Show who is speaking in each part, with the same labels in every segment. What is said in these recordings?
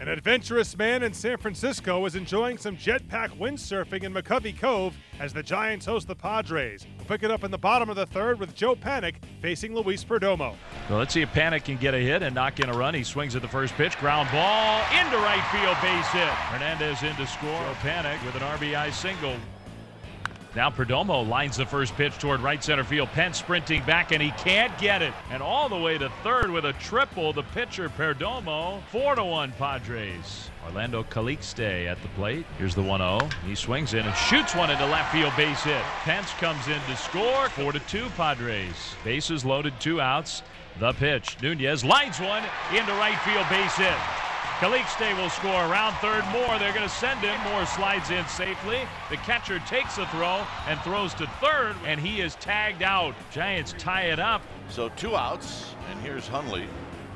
Speaker 1: An adventurous man in San Francisco is enjoying some jetpack windsurfing in McCovey Cove as the Giants host the Padres. We'll pick it up in the bottom of the third with Joe Panik facing Luis Perdomo.
Speaker 2: Well, let's see if Panik can get a hit and knock in a run. He swings at the first pitch, ground ball into right field, base hit. Hernandez in to score. Joe Panik with an RBI single. Now Perdomo lines the first pitch toward right center field. Pence sprinting back, and he can't get it. And all the way to third with a triple, the pitcher Perdomo. 4-1 Padres. Orlando Calixte at the plate. Here's the 1-0. He swings in and shoots one into left field, base hit. Pence comes in to score. 4-2 Padres. Bases loaded, 2 outs. The pitch. Nunez lines one into right field, base hit. Calixte will score around third. Moore, they're going to send him. Moore slides in safely. The catcher takes the throw and throws to third, and he is tagged out. Giants tie it up.
Speaker 3: So 2 outs, and here's Hundley.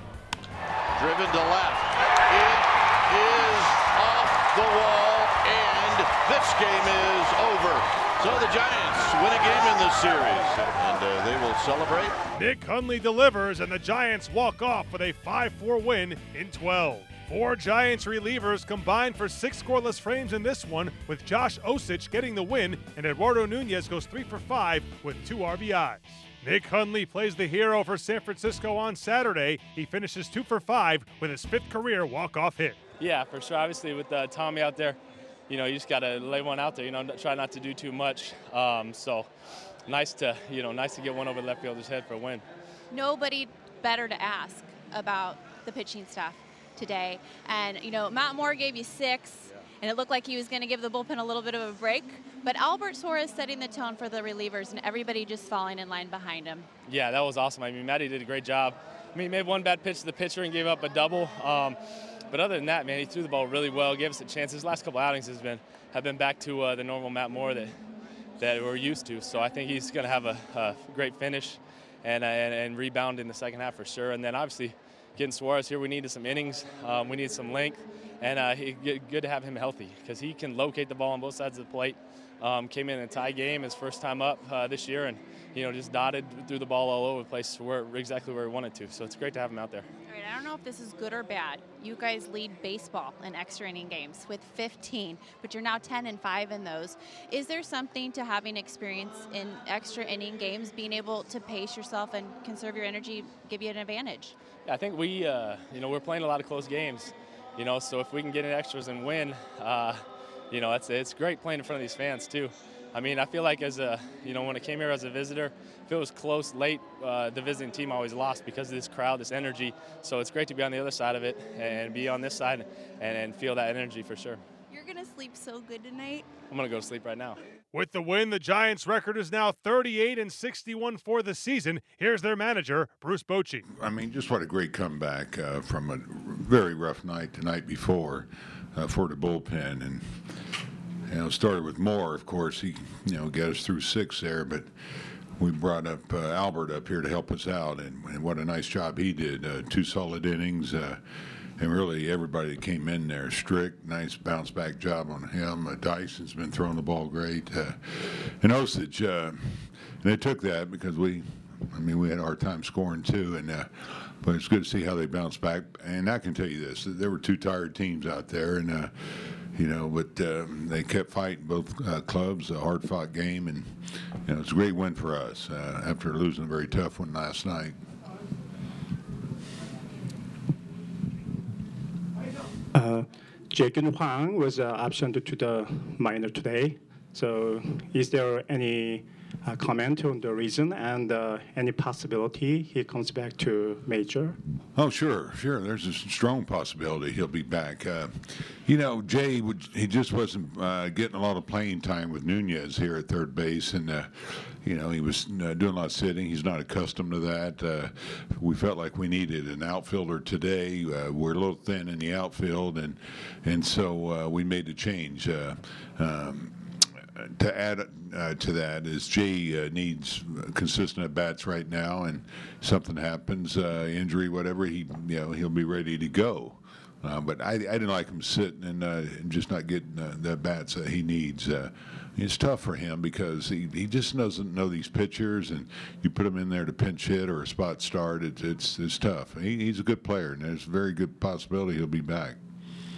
Speaker 3: Driven to left. It is off the wall, and this game is over. So the Giants win a game in this series, and they will celebrate.
Speaker 1: Nick Hundley delivers, and the Giants walk off with a 5-4 win in 12. 4 Giants relievers combined for 6 scoreless frames in this one, with Josh Osich getting the win, and Eduardo Nunez goes 3 for 5 with 2 RBIs. Nick Hundley plays the hero for San Francisco on Saturday. He finishes 2 for 5 with his 5th career walk-off hit.
Speaker 4: Yeah, for sure. Obviously, with Tommy out there, you just got to lay one out there. Try not to do too much. So nice to get one over the left fielder's head for a win.
Speaker 5: Nobody better to ask about the pitching staff today. And, Matt Moore gave you 6, and it looked like he was going to give the bullpen a little bit of a break. But Albert Suarez setting the tone for the relievers, and everybody just falling in line behind him. Yeah, that was awesome. I mean, Matty did a great job. He made one bad pitch to the pitcher and gave up a double. But other than that, man, he threw the ball really well, gave us a chance. His last couple outings have been back to the normal Matt Moore that we're used to. So I think he's going to have a great finish and rebound in the second half for sure. And then obviously getting Suarez here, we needed some innings, we needed some length, and good to have him healthy because he can locate the ball on both sides of the plate. Came in a tie game, his first time up this year, and just dotted, threw the ball all over the place, exactly where he wanted to. So it's great to have him out there. All right, I don't know if this is good or bad. You guys lead baseball in extra inning games with 15, but you're now 10-5 in those. Is there something to having experience in extra inning games, being able to pace yourself and conserve your energy, give you an advantage?
Speaker 4: Yeah, I think we're playing a lot of close games, so if we can get in extras and win, it's great playing in front of these fans too. I mean, I feel like when I came here as a visitor, if it was close late, the visiting team always lost because of this crowd, this energy. So it's great to be on the other side of it and be on this side and feel that energy for sure.
Speaker 5: You're going to sleep so good tonight.
Speaker 4: I'm going to go to sleep right now.
Speaker 1: With the win, the Giants' record is now 38-61 for the season. Here's their manager, Bruce Bochy.
Speaker 6: I mean, just what a great comeback from a very rough night the night before for the bullpen. And started with Moore, of course. He got us through 6 there, but we brought up Albert up here to help us out, and what a nice job he did. 2 solid innings. And really, everybody that came in there, Strick, nice bounce-back job on him. Dyson's been throwing the ball great. And Osich, they took that because we had a hard time scoring too. But it's good to see how they bounced back. And I can tell you this, there were 2 tired teams out there, and but they kept fighting both clubs, a hard-fought game, and it's a great win for us after losing a very tough one last night.
Speaker 7: Jacob Huang was absent to the minor today. So is there any comment on the reason and any possibility he comes back to major?
Speaker 6: Oh, sure. There's a strong possibility he'll be back. Jay, he just wasn't getting a lot of playing time with Nunez here at third base, and he was doing a lot of sitting. He's not accustomed to that. We felt like we needed an outfielder today. We're a little thin in the outfield, and so we made the change. To add to that is Jay needs consistent at bats right now, and something happens, injury, whatever, he'll be ready to go. But I didn't like him sitting and just not getting the bats that he needs. It's tough for him because he just doesn't know these pitchers, and you put him in there to pinch hit or a spot start, it's tough. He's a good player, and there's a very good possibility he'll be back.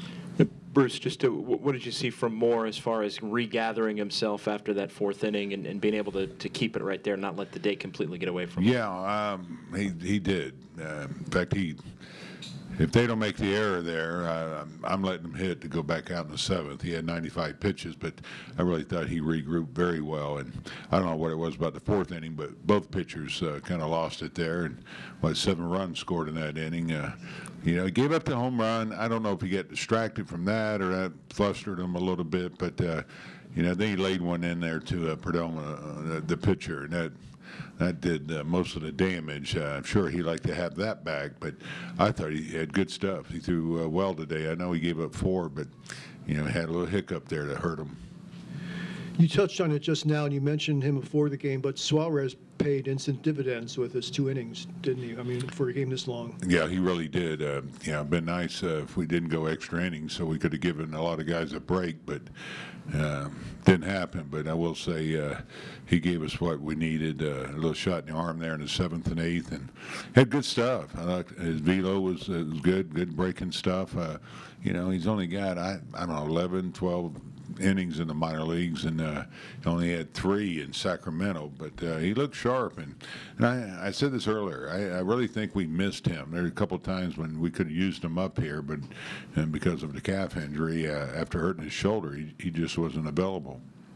Speaker 8: Bruce, what did you see from Moore as far as regathering himself after that fourth inning and being able to keep it right there and not let the day completely get away from him?
Speaker 6: Yeah, he did. In fact, if they don't make the error there, I'm letting him hit to go back out in the seventh. He had 95 pitches, but I really thought he regrouped very well. And I don't know what it was about the fourth inning, but both pitchers kind of lost it there. And 7 runs scored in that inning. He gave up the home run. I don't know if he got distracted from that or that flustered him a little bit, but then he laid one in there to Perdomo, the pitcher, and that did most of the damage. I'm sure he'd like to have that back, but I thought he had good stuff. He threw well today. I know he gave up 4, but had a little hiccup there that hurt him.
Speaker 9: You touched on it just now, and you mentioned him before the game, but Suarez paid instant dividends with his 2 innings, didn't he? I mean, for a game this long.
Speaker 6: Yeah, he really did. It'd been nice if we didn't go extra innings, so we could have given a lot of guys a break, but didn't happen. But I will say he gave us what we needed, a little shot in the arm there in the 7th and 8th, and had good stuff. I thought his velo was good breaking stuff. He's only got, I don't know, 11, 12 innings in the minor leagues, and he only had 3 in Sacramento, but he looked sharp. And I said this earlier, I really think we missed him. There were a couple of times when we could have used him up here, but because of the calf injury, after hurting his shoulder, he just wasn't available.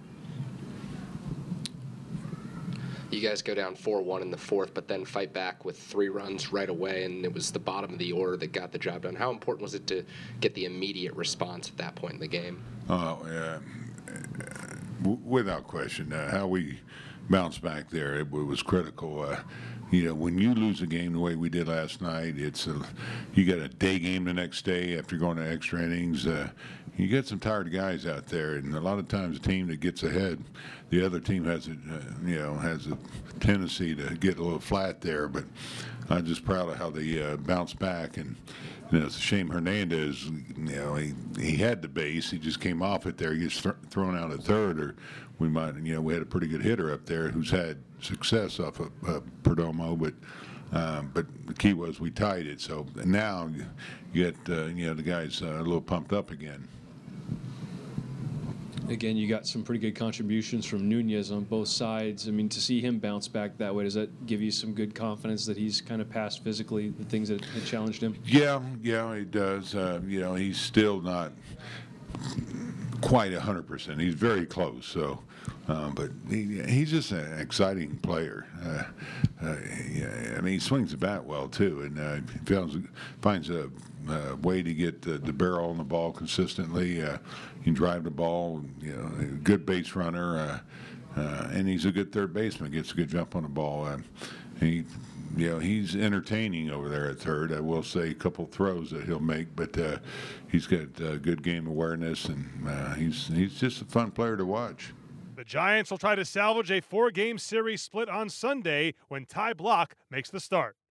Speaker 10: You guys go down 4-1 in the 4th, but then fight back with 3 runs right away, and it was the bottom of the order that got the job done. How important was it to get the immediate response at that point in the game?
Speaker 6: Without question, how we bounced back there, it was critical. When you lose a game the way we did last night, you got a day game the next day after going to extra innings. You get some tired guys out there, and a lot of times a team that gets ahead, the other team has a tendency to get a little flat there. But I'm just proud of how they bounced back, and it's a shame Hernandez. He had the base, he just came off it there. He gets thrown out at third, or we might. We had a pretty good hitter up there who's had success off of Perdomo, but the key was we tied it. So now you get the guys a little pumped up again.
Speaker 11: Again, you got some pretty good contributions from Nunez on both sides. I mean, to see him bounce back that way, does that give you some good confidence that he's kind of past physically the things that had challenged him? Yeah, it does. He's still not quite 100%. He's very close. So, but he's just an exciting player. He swings the bat well too, and finds a way to get the barrel on the ball consistently. He can drive the ball. Good base runner, and he's a good third baseman. Gets a good jump on the ball. He's entertaining over there at third. I will say a couple throws that he'll make, but he's got good game awareness, and he's just a fun player to watch.
Speaker 1: The Giants will try to salvage a 4-game series split on Sunday when Ty Blach makes the start.